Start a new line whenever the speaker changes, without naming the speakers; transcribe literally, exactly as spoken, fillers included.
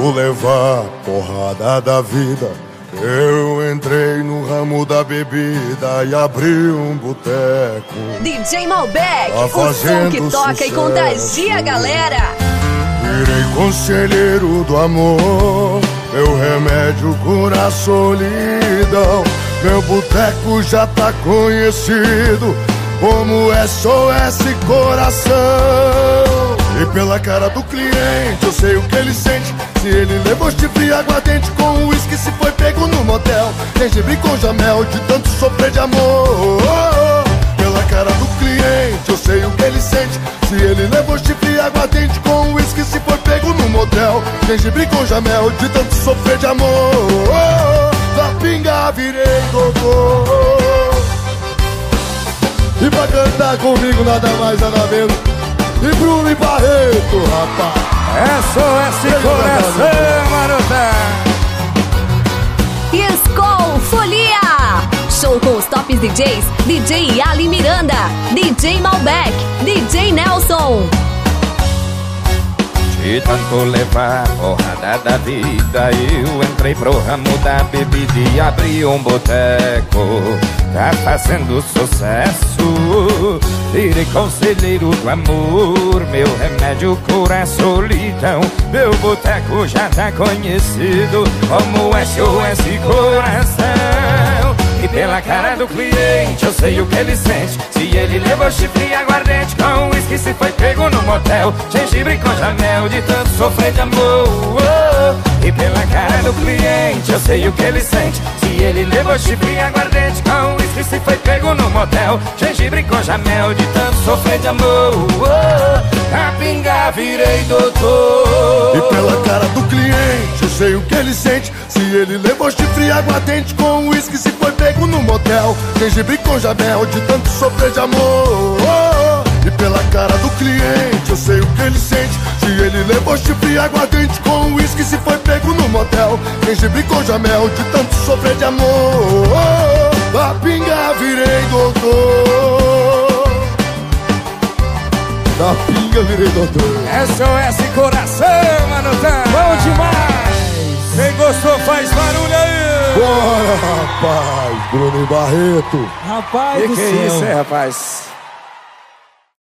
tanto levar porrada da vida, eu entrei no ramo da bebida e abri um boteco.
D J Malbec,
tá
o som que toca sucesso. E contagia a galera.
Virei conselheiro do amor, meu remédio cura a solidão. Meu boteco já tá conhecido como S O S Coração. E pela cara do cliente eu sei o que ele sente. Se ele levou chifre e aguardente com uísque, se foi pego no motel, gengibre com jamel, de tanto sofrer de amor. Pela cara do cliente eu sei o que ele sente. Se ele levou chifre e aguardente com uísque, se foi pego no motel, gengibre com jamel, de tanto sofrer de amor. Da pinga virei doutor. E pra cantar comigo nada mais nada menos e Bruno e Barreto, rapaz.
S O S Coração, marota.
E Skol Folia. Show com os tops D Js, D J Ali Miranda, D J Malbec, D J Nelson.
De tanto levar porrada da vida, eu entrei pro ramo da bebida e abri um boteco. Tá fazendo sucesso, virei conselheiro do amor, meu remédio cura a solidão. Meu boteco já tá conhecido como S O S Coração. E pela cara do cliente eu sei o que ele sente. Se ele levou chifre e aguardente com uísque, se foi pego no motel, gengibre com jamel, de tanto sofrer de amor. E pela cara do cliente eu sei o que ele sente. Se ele levou chifre e aguardente com uísque, se foi pego no motel, gengibre com jamel, de tanto sofrer de amor. A pinga virei doutor.
E pela cara do cliente eu sei o que ele sente. Se ele levou chifre e aguardente com uísque, se foi pego no motel, gengibre com jamel, de tanto sofrer de amor. E pela cara do cliente eu sei o que ele sente. Se ele levou chifre e aguardente com uísque, se foi pego no motel, gengibre com jamel, de tanto sofrer de amor. Da pinga virei doutor. Da pinga virei doutor.
S O S Coração, manotão. Bom demais. Quem gostou faz barulho aí.
Bora, rapaz. Bruno e Barreto.
Rapaz, que do que céu. É isso, é, rapaz?